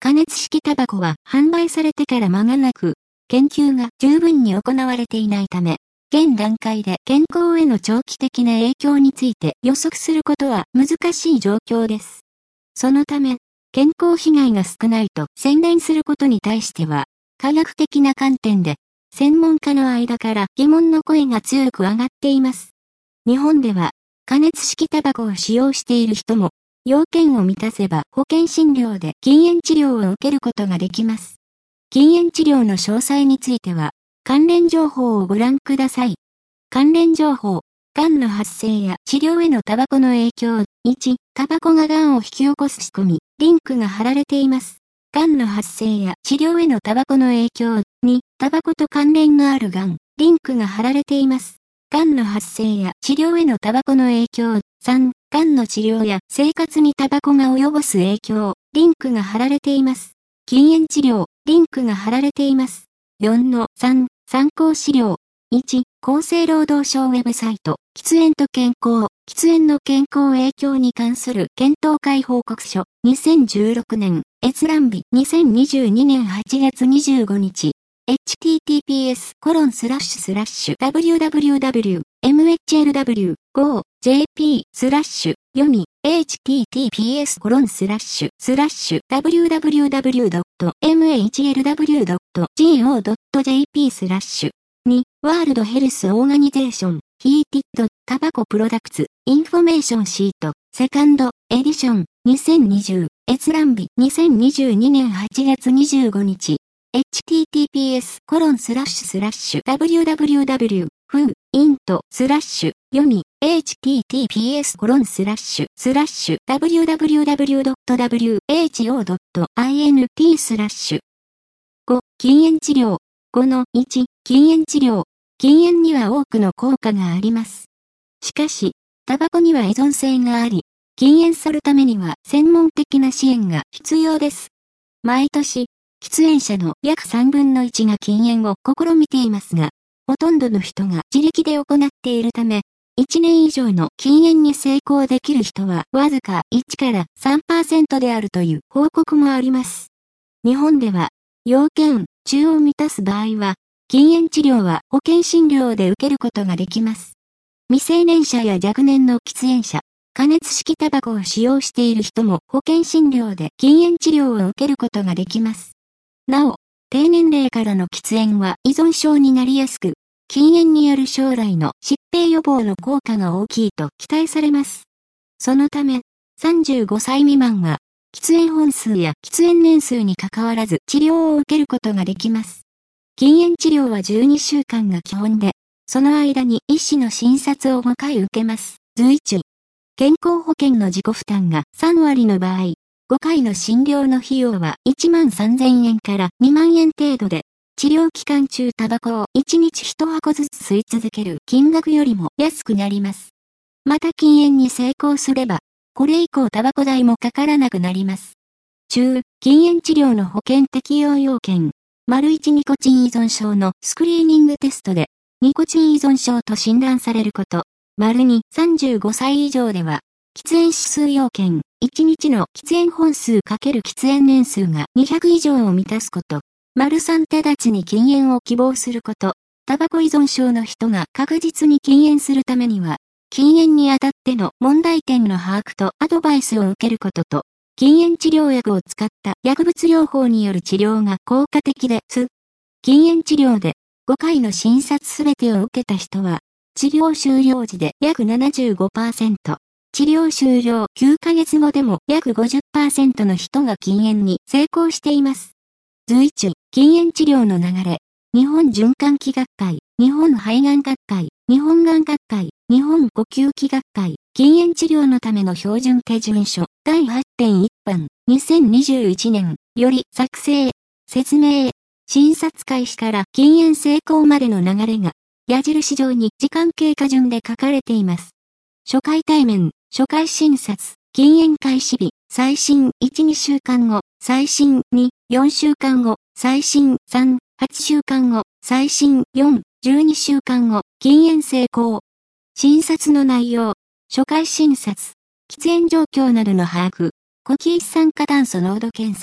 加熱式タバコは販売されてから間がなく、研究が十分に行われていないため、現段階で健康への長期的な影響について予測することは難しい状況です。そのため、健康被害が少ないと宣伝することに対しては、科学的な観点で、専門家の間から疑問の声が強く上がっています。日本では、加熱式タバコを使用している人も、要件を満たせば保険診療で禁煙治療を受けることができます。禁煙治療の詳細については、関連情報をご覧ください。関連情報、がんの発生や治療へのタバコの影響。いち、タバコががんを引き起こす仕組み、リンクが貼られています。がんの発生や治療へのタバコの影響。に、タバコと関連があるがん、リンクが貼られています。がんの発生や治療へのタバコの影響。さん、がんの治療や生活にタバコが及ぼす影響、リンクが貼られています。禁煙治療、リンクが貼られています。よんのさん、参考資料。いち、厚生労働省ウェブサイト、喫煙と健康、喫煙の健康影響に関する検討会報告書、にせんじゅうろくねん、閲覧日、にせんにじゅうにねんはちがつにじゅうごにち、エイチティーティーピーエスコロンスラッシュスラッシュダブリューダブリューダブリューエムエイチエルダブリューゴージェーピー スラッシュ読み エイチティーティーピーエスコロンスラッシュスラッシュダブリューダブリューダブリュードットエムエイチエルダブリュードットジーオードットジェーピー スラッシュにワールドヘルスオーガニゼーションヒーティッドタバコプロダクツインフォメーションシートセカンドエディションにせんにじゅう閲覧日にせんにじゅうにねんはちがつにじゅうごにちエイチティーティーピーエスコロンスラッシュスラッシュダブリューダブリューダブリューフーイントスラッシュ読み エイチティーティーピーエスコロンスラッシュスラッシュダブリューダブリューダブリュードットダブリューエイチオードットアイエヌティー スラッシュご禁煙治療 ごのいち禁煙治療禁煙には多くの効果があります。しかし、タバコには依存性があり、禁煙するためには専門的な支援が必要です。毎年、喫煙者の約さんぶんのいちが禁煙を試みていますが、ほとんどの人が自力で行っているため、いちねん以上の禁煙に成功できる人はわずかいちから さんパーセント であるという報告もあります。日本では、要件、中を満たす場合は、禁煙治療は保険診療で受けることができます。未成年者や若年の喫煙者、加熱式タバコを使用している人も保険診療で禁煙治療を受けることができます。なお、低年齢からの喫煙は依存症になりやすく、禁煙による将来の疾病予防の効果が大きいと期待されます。そのため、さんじゅうごさい未満は、喫煙本数や喫煙年数にかかわらず治療を受けることができます。禁煙治療はじゅうにしゅうかんが基本で、その間に医師の診察をごかい受けます。随中。健康保険の自己負担がさんわりの場合、ごかいの診療の費用はいちまんさんぜんえんからにまんえん程度で、治療期間中タバコをいちにちいちはこずつ吸い続ける金額よりも安くなります。また禁煙に成功すれば、これ以降タバコ代もかからなくなります。中、禁煙治療の保険適用要件。丸いちニコチン依存症のスクリーニングテストで、ニコチン依存症と診断されること。丸にさんじゅうごさい以上では、喫煙指数要件、いちにちの喫煙本数×喫煙年数がにひゃく以上を満たすこと。丸さん直ちに禁煙を希望すること。タバコ依存症の人が確実に禁煙するためには、禁煙にあたっての問題点の把握とアドバイスを受けることと、禁煙治療薬を使った薬物療法による治療が効果的です。禁煙治療でごかいの診察すべてを受けた人は、治療終了時で約 ななじゅうごパーセント、治療終了きゅうかげつごでも約 ごじゅっパーセント の人が禁煙に成功しています。随中、禁煙治療の流れ、日本循環器学会、日本肺がん学会、日本がん学会、日本呼吸器学会、禁煙治療のための標準手順書、だい はちてんいち 版、にせんにじゅういちねん、より作成、説明、診察開始から禁煙成功までの流れが、矢印上に時間経過順で書かれています。初回対面、初回診察、禁煙開始日、最新いち、にしゅうかんご、最新に、よんしゅうかんご、最新さん、はちしゅうかんご、最新よん、じゅうにしゅうかんご、禁煙成功。診察の内容、初回診察、喫煙状況などの把握、呼気一酸化炭素濃度検査、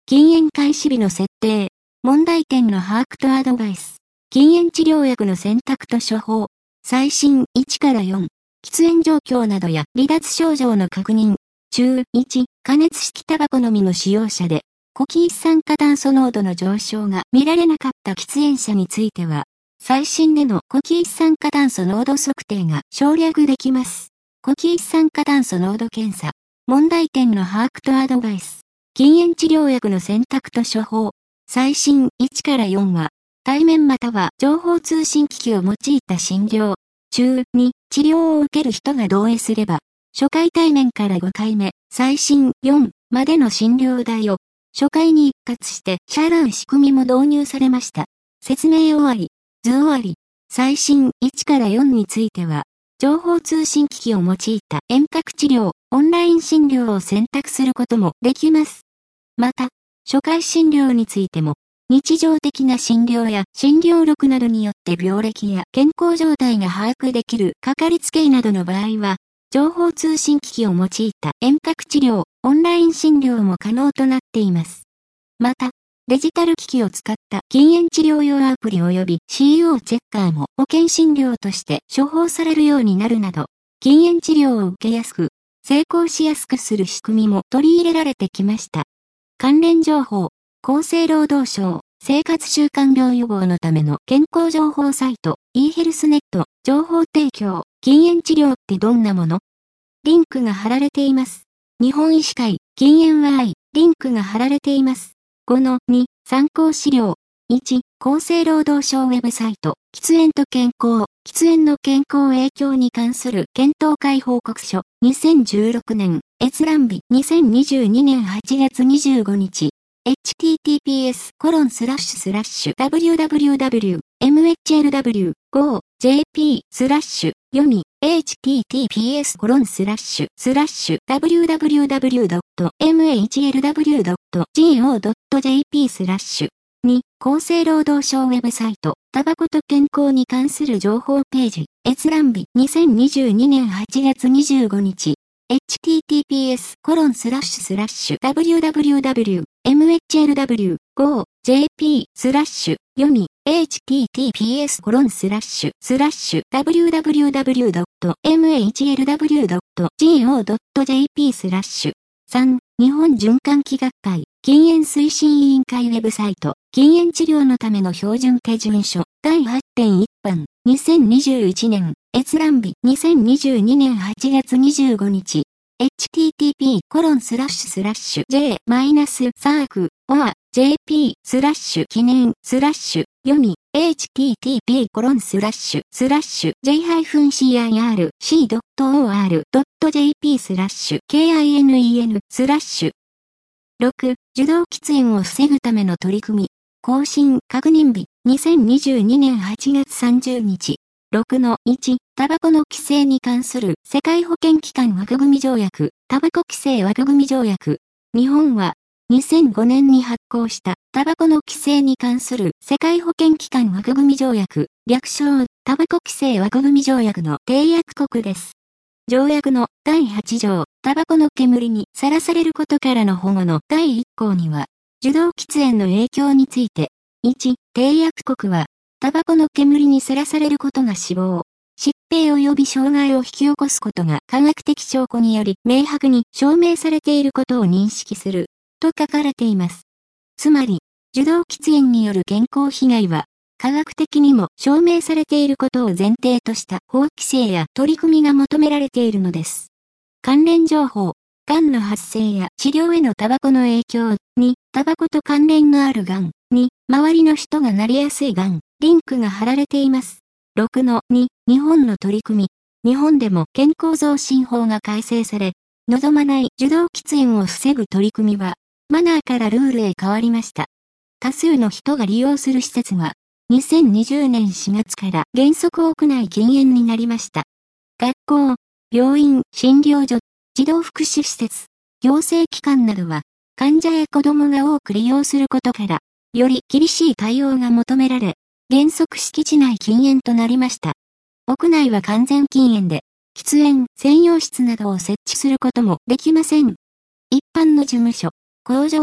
禁煙開始日の設定、問題点の把握とアドバイス、禁煙治療薬の選択と処方、最新いちからよん、喫煙状況などや離脱症状の確認、中いち、加熱式タバコのみの使用者で、呼気一酸化炭素濃度の上昇が見られなかった喫煙者については、最新での呼気一酸化炭素濃度測定が省略できます。呼気一酸化炭素濃度検査、問題点の把握とアドバイス、禁煙治療薬の選択と処方、最新いちからよんは、対面または情報通信機器を用いた診療、中に治療を受ける人が同意すれば、初回対面からごかいめ、最新よんまでの診療代を、初回に一括して支払う仕組みも導入されました。説明終わり、図終わり、最新いちからよんについては、情報通信機器を用いた遠隔治療、オンライン診療を選択することもできます。また、初回診療についても、日常的な診療や診療録などによって病歴や健康状態が把握できるかかりつけ医などの場合は、情報通信機器を用いた遠隔治療、オンライン診療も可能となっています。また、デジタル機器を使った禁煙治療用アプリ及び シーオー チェッカーも保険診療として処方されるようになるなど、禁煙治療を受けやすく、成功しやすくする仕組みも取り入れられてきました。関連情報、厚生労働省、生活習慣病予防のための健康情報サイト、e ヘルスネット、情報提供、禁煙治療ってどんなもの？リンクが貼られています。日本医師会、禁煙は愛、リンクが貼られています。ごのに、参考資料。いち、厚生労働省ウェブサイト、喫煙と健康、喫煙の健康影響に関する検討会報告書、にせんじゅうろくねん、閲覧日、にせんにじゅうにねんはちがつにじゅうごにち。エイチティーティーピーエスコロンスラッシュスラッシュダブリューダブリューダブリューエムエイチエルダブリューごージェーピー スラッシュ読み エイチティーティーピーエスコロンスラッシュスラッシュダブリューダブリューダブリュードットエムエイチエルダブリュードットジーオードットジェーピー スラッシュに、厚生労働省ウェブサイト、タバコと健康に関する情報ページ、閲覧日にせんにじゅうにねんはちがつにじゅうごにち。エイチティーティーピーエスコロンスラッシュスラッシュダブリューダブリューダブリューエムエイチエルダブリューごージェーピー スラッシュ読み エイチティーティーピーエスコロンスラッシュスラッシュダブリューダブリューダブリュードットエムエイチエルダブリュードットジーオードットジェーピー スラッシュさん日本循環器学会禁煙推進委員会ウェブサイト禁煙治療のための標準手順書だいはちてんいちばんにせんにじゅういちねん閲覧日にせんにじゅうにねんはちがつにじゅうごにち。エイチティーティーピーコロンスラッシュスラッシュジェーマイナスサークオアジェーピースラッシュ記念スラッシュ読み エイチティーティーピーコロンスラッシュスラッシュジェーシーアイアールシードットオーアールドットジェーピースラッシュケーアイエヌイーエヌスラッシュろく受動喫煙を防ぐための取り組み更新確認日にせんにじゅうにねんはちがつさんじゅうにち。ろくのいち、タバコの規制に関する世界保健機関枠組条約、タバコ規制枠組条約。日本はにせんごねんに発効したタバコの規制に関する世界保健機関枠組条約、略称タバコ規制枠組条約の締約国です。条約のだいはちじょう、タバコの煙にさらされることからの保護のだいいっこうには、受動喫煙の影響について、いち、締約国は、タバコの煙にさらされることが死亡、疾病及び障害を引き起こすことが科学的証拠により明白に証明されていることを認識する、と書かれています。つまり、受動喫煙による健康被害は、科学的にも証明されていることを前提とした法規制や取り組みが求められているのです。関連情報、がんの発生や治療へのタバコの影響、に、タバコと関連のあるがん、に、周りの人がなりやすいがん、リンクが貼られています。ろくのに、日本の取り組み。日本でも健康増進法が改正され、望まない受動喫煙を防ぐ取り組みは、マナーからルールへ変わりました。多数の人が利用する施設は、にせんにじゅうねんしがつから原則屋内禁煙になりました。学校、病院、診療所、児童福祉施設、行政機関などは、患者や子供が多く利用することから、より厳しい対応が求められ、原則敷地内禁煙となりました。屋内は完全禁煙で、喫煙専用室などを設置することもできません。一般の事務所、工場、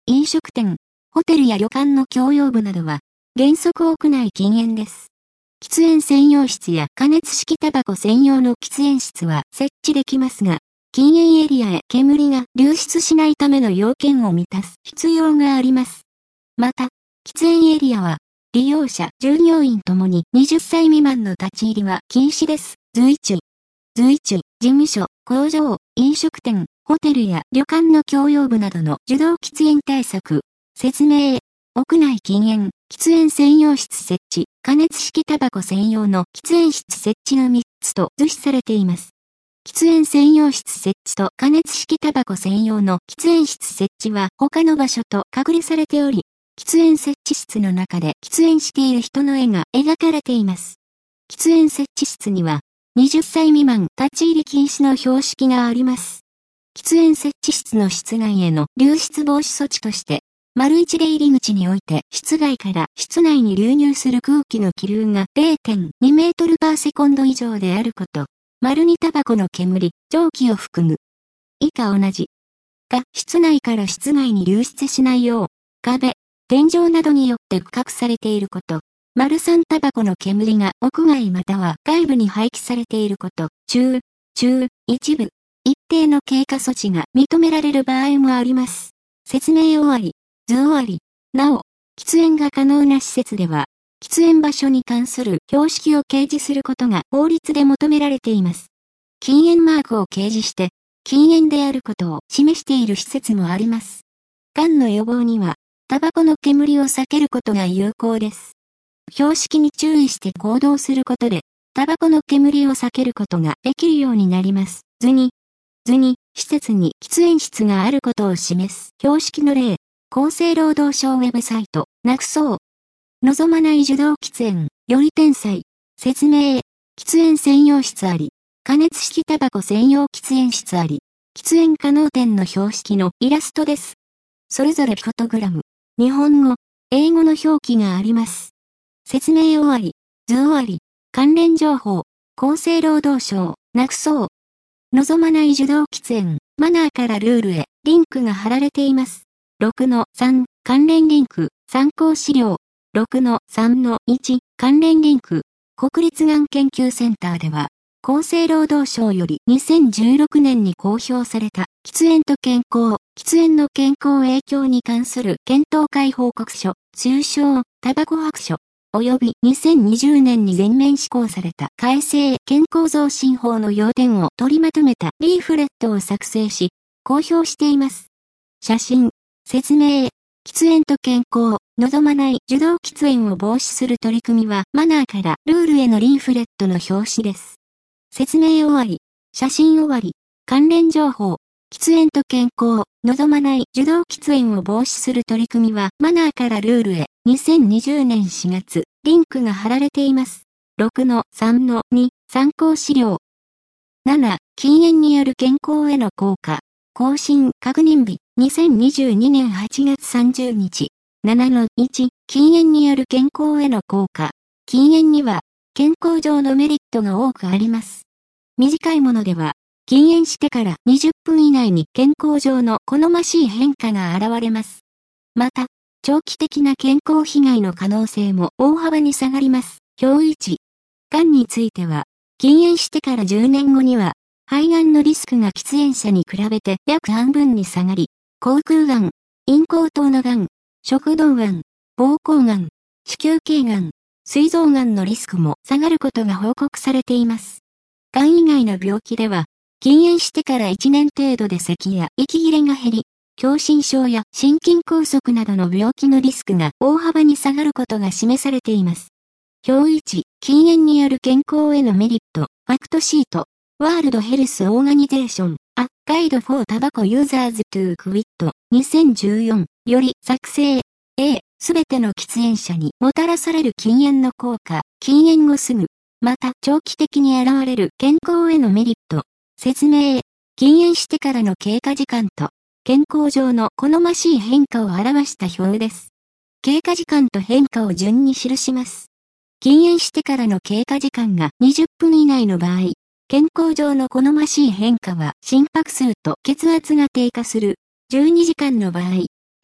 飲食店、ホテルや旅館の共用部などは、原則屋内禁煙です。喫煙専用室や加熱式タバコ専用の喫煙室は設置できますが、禁煙エリアへ煙が流出しないための要件を満たす必要があります。また、喫煙エリアは、利用者、従業員ともにはたち未満の立ち入りは禁止です。随中。随中、事務所、工場、飲食店、ホテルや旅館の共用部などの受動喫煙対策。説明。屋内禁煙、喫煙専用室設置、加熱式タバコ専用の喫煙室設置のみっつと図示されています。喫煙専用室設置と加熱式タバコ専用の喫煙室設置は他の場所と隔離されており、喫煙設置室の中で喫煙している人の絵が描かれています。喫煙設置室には、はたち未満立ち入り禁止の標識があります。喫煙設置室の室外への流出防止措置として、丸一で入り口において室外から室内に流入する空気の気流が れいてんにメートルパーセコンド以上であること。丸にタバコの煙、蒸気を含む。以下同じ。が、室内から室外に流出しないよう、壁、天井などによって区画されていること。丸さんタバコの煙が屋外または外部に排気されていること。中、中、一部、一定の経過措置が認められる場合もあります。説明終わり。図終わり。なお、喫煙が可能な施設では、喫煙場所に関する標識を掲示することが法律で求められています。禁煙マークを掲示して、禁煙であることを示している施設もあります。がんの予防には、タバコの煙を避けることが有効です。標識に注意して行動することで、タバコの煙を避けることができるようになります。図に、図に、施設に喫煙室があることを示す標識の例。厚生労働省ウェブサイト、なくそう。望まない受動喫煙、より天才。説明。喫煙専用室あり。加熱式タバコ専用喫煙室あり。喫煙可能店の標識のイラストです。それぞれピコトグラム。日本語、英語の表記があります。説明終わり。図終わり。関連情報。厚生労働省、なくそう。望まない受動喫煙、マナーからルールへ、リンクが貼られています。ろくのさん、関連リンク、参考資料。ろくのさんのいち、関連リンク。国立がん研究センターでは、厚生労働省よりにせんじゅうろくねんに公表された、喫煙と健康、喫煙の健康影響に関する検討会報告書、通称、タバコ白書、及びにせんにじゅうねんに全面施行された改正健康増進法の要点を取りまとめたリーフレットを作成し、公表しています。写真。説明。喫煙と健康、望まない受動喫煙を防止する取り組みはマナーからルールへのリーフレットの表紙です。説明終わり。写真終わり。関連情報。喫煙と健康、望まない受動喫煙を防止する取り組みはマナーからルールへにせんにじゅうねんしがつ、リンクが貼られています。ろくのさんのに、参考資料。なな、禁煙による健康への効果。更新確認日、にせんにじゅうにねんはちがつさんじゅうにち。ななのいち、禁煙による健康への効果。禁煙には、健康上のメリットが多くあります。短いものでは、禁煙してからにじゅっぷん以内に健康上の好ましい変化が現れます。また、長期的な健康被害の可能性も大幅に下がります。表いち。がんについては、禁煙してからじゅうねんごには、肺がんのリスクが喫煙者に比べて約半分に下がり、口腔がん、咽喉頭のがん、食道がん、膀胱がん、子宮頸がん、膵臓がんのリスクも下がることが報告されています。がん以外の病気では、禁煙してからいちねん程度で咳や息切れが減り、狭心症や心筋梗塞などの病気のリスクが大幅に下がることが示されています。表いち、禁煙による健康へのメリット、ファクトシート。ワールドヘルスオーガニゼーション、A Guide for Tobacco Users to Quit にせんじゅうよんより作成。A、すべての喫煙者にもたらされる禁煙の効果、禁煙後すぐ、また長期的に現れる健康へのメリット。説明。禁煙してからの経過時間と、健康上の好ましい変化を表した表です。経過時間と変化を順に記します。禁煙してからの経過時間がにじゅっぷん以内の場合、健康上の好ましい変化は心拍数と血圧が低下する。じゅうにじかんの場合、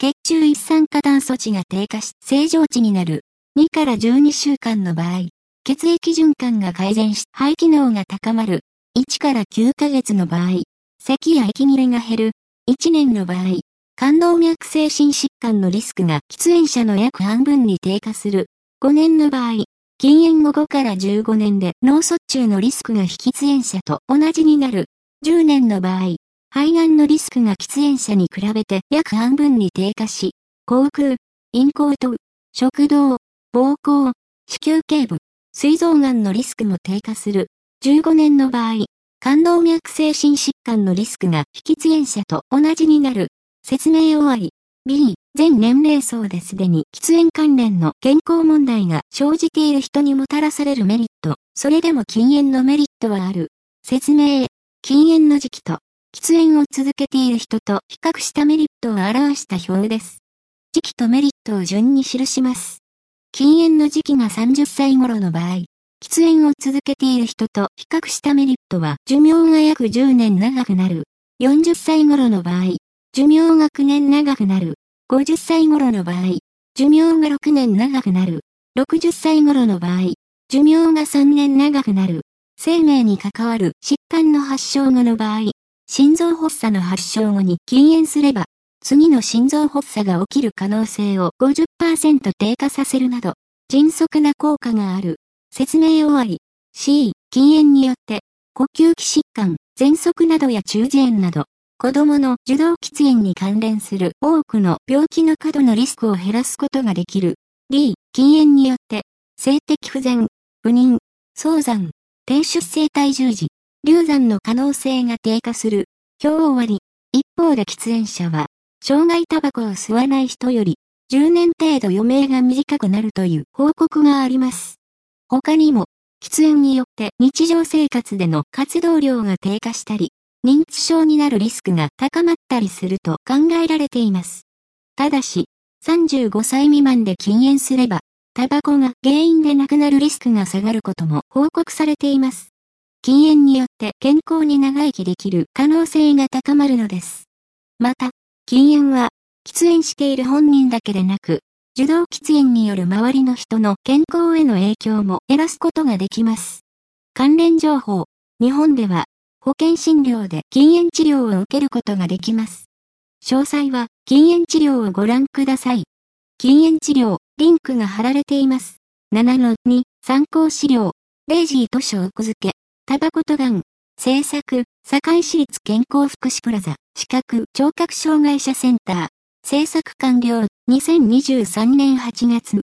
血中一酸化炭素値が低下し正常値になる。にからじゅうにしゅうかんの場合、血液循環が改善し肺機能が高まる。いちからきゅうかげつの場合、咳や息切れが減る。いちねんの場合、冠動脈性心疾患のリスクが喫煙者の約半分に低下する。ごねんの場合、禁煙後ごからじゅうごねんで脳卒中のリスクが非喫煙者と同じになる。じゅうねんの場合、肺がんのリスクが喫煙者に比べて約半分に低下し、口腔、咽喉頭、食道、膀胱、子宮頸部、膵臓がんのリスクも低下する。じゅうごねんの場合、冠動脈性心疾患のリスクが非喫煙者と同じになる。説明終わり。B、全年齢層ですでに喫煙関連の健康問題が生じている人にもたらされるメリット。それでも禁煙のメリットはある。説明。禁煙の時期と喫煙を続けている人と比較したメリットを表した表です。時期とメリットを順に記します。禁煙の時期がさんじゅっさい頃の場合、喫煙を続けている人と比較したメリットは寿命が約じゅうねん長くなる。よんじゅっさい頃の場合、寿命がきゅうねん長くなる。ごじゅっさい頃の場合、寿命がろくねん長くなる。ろくじゅっさい頃の場合、寿命がさんねん長くなる。生命に関わる疾患の発症後の場合、心臓発作の発症後に禁煙すれば、次の心臓発作が起きる可能性を ごじゅっパーセント 低下させるなど、迅速な効果がある。説明終わり。C、禁煙によって、呼吸器疾患、喘息などや中耳炎など、子供の受動喫煙に関連する多くの病気の過度のリスクを減らすことができる。D、禁煙によって、性的不全、不妊、早産、低出生体重児、流産の可能性が低下する。表終わり。一方で喫煙者は、生涯タバコを吸わない人より、じゅうねん程度余命が短くなるという報告があります。他にも、喫煙によって日常生活での活動量が低下したり、認知症になるリスクが高まったりすると考えられています。ただし、さんじゅうごさい未満で禁煙すれば、タバコが原因で亡くなるリスクが下がることも報告されています。禁煙によって健康に長生きできる可能性が高まるのです。また、禁煙は、喫煙している本人だけでなく、受動喫煙による周りの人の健康への影響も減らすことができます。関連情報。日本では、保険診療で禁煙治療を受けることができます。詳細は、禁煙治療をご覧ください。禁煙治療、リンクが貼られています。ななのに、参考資料。レイジー図書奥付け。タバコとがん。制作、堺市立健康福祉プラザ。視覚、聴覚障害者センター。制作完了。にせんにじゅうさんねんはちがつ。